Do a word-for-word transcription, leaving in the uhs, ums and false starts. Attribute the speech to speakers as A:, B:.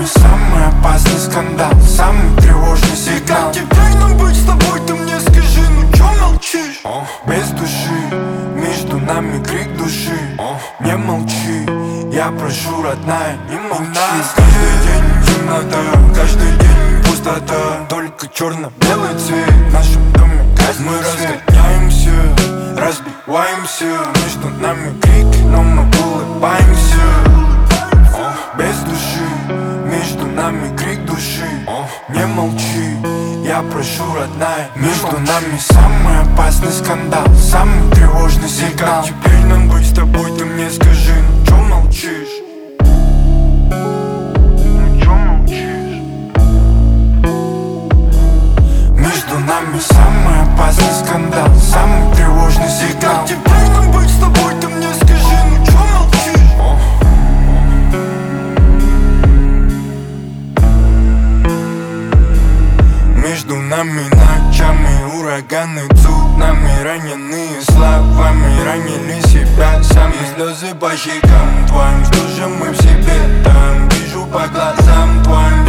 A: самый опасный скандал, самый тревожный сигнал.
B: Как теперь нам быть с тобой, ты мне скажи, ну чё молчишь?
A: О, без души, между нами крик души. О, не молчи, я прошу, родная, не молчи. У нас каждый день темнота, каждый день пустота, только черно-белый цвет в нашем доме гаснет. Мы разгоняемся, разбиваемся, между нами крик, но мы улыбаемся. О, без души, между нами крик души. О, не молчи, я прошу, родная, между нами самый опасный скандал, самый тревожный сигнал. Как теперь нам быть с тобой, ты мне скажи, ну чё молчишь? Ну чё молчишь? Между нами самый опасный скандал, самый тревожный сигнал.
B: Как теперь нам быть с тобой, ты мне скажи, ну чё молчишь?
A: О. Между нами ночами ураганы, цунами, раненые словами, ранили себя сами. Слезы по щекам твоим, что же мы в себе там? Вижу по глазам твоим,